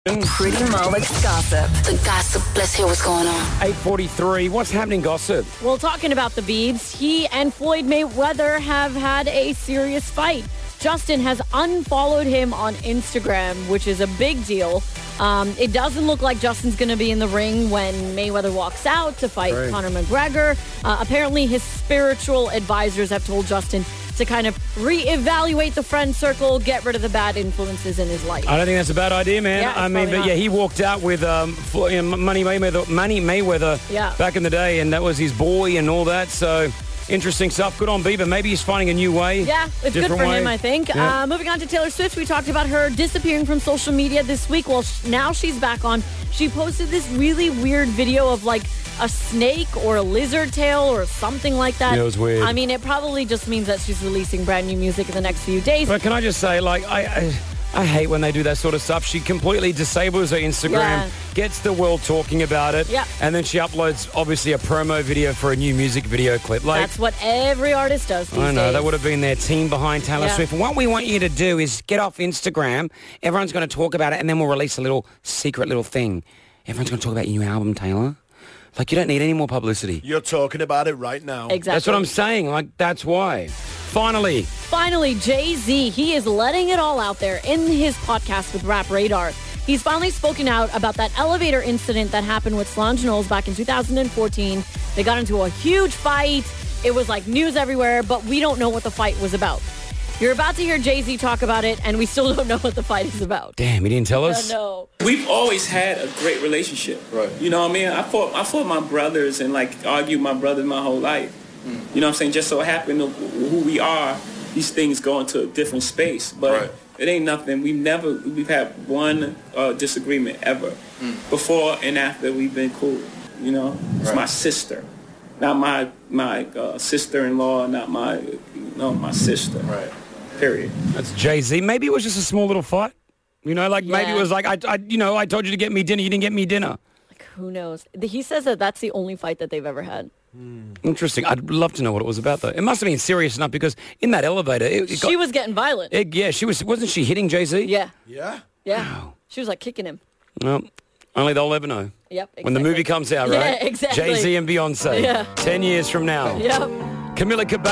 Pretty Mullet's gossip. The gossip. Let's hear what's going on. 8:43. What's happening, gossip? Well, talking about the Biebs, he and Floyd Mayweather have had a serious fight. Justin has unfollowed him on Instagram, which is a big deal. It doesn't look like Justin's going to be in the ring when Mayweather walks out to fight Conor McGregor. Apparently, his spiritual advisors have told Justin to kind of reevaluate the friend circle, get rid of the bad influences in his life. I don't think that's a bad idea, man. Yeah, he walked out with Money Mayweather back in the day, and that was his boy and all that, so... Interesting stuff. Good on Bieber. Maybe he's finding a new way. Yeah, it's good for him, I think. Yeah. Moving on to Taylor Swift, we talked about her disappearing from social media this week. Well, now she's back on. She posted this really weird video of like a snake or a lizard tail or something like that. Yeah, it was weird. I mean, it probably just means that she's releasing brand new music in the next few days. But can I just say, like, I hate when they do that sort of stuff. She completely disables her Instagram, gets the world talking about it, and then she uploads, obviously, a promo video for a new music video clip. Like, that's what every artist does these I know, days. that would have been their team behind Taylor Swift. And what we want you to do is get off Instagram. Everyone's going to talk about it, and then we'll release a little secret little thing. Everyone's going to talk about your new album, Taylor. Like, you don't need any more publicity. You're talking about it right now. Exactly. That's what I'm saying. Like, that's why. Finally, Jay-Z, he is letting it all out there in his podcast with Rap Radar. He's finally spoken out about that elevator incident that happened with Solange Knowles back in 2014. They got into a huge fight. It was like news everywhere, but we don't know what the fight was about. You're about to hear Jay-Z talk about it, and we still don't know what the fight is about. Damn, he didn't tell us? No. We've always had a great relationship. Right. You know what I mean? I fought my brothers and like argued my brothers my whole life. You know what I'm saying? Just so happened who we are, these things go into a different space. But it ain't nothing. We've had one disagreement ever. Before and after we've been cool. You know? It's my sister. Not my sister-in-law, not my sister. Right. Period. That's Jay-Z. Maybe it was just a small little fight. You know, like maybe it was like, I told you to get me dinner. You didn't get me dinner. Like, who knows? He says that that's the only fight that they've ever had. Interesting. I'd love to know what it was about, though. It must have been serious enough because in that elevator... She was getting violent. Wasn't she hitting Jay-Z? Yeah. Yeah? Yeah. Wow. She was like kicking him. Well, only they'll ever know. Yep, exactly. When the movie comes out, right? Yeah, exactly. Jay-Z and Beyonce. Yeah. 10 years from now. Yep. Camila Cabello.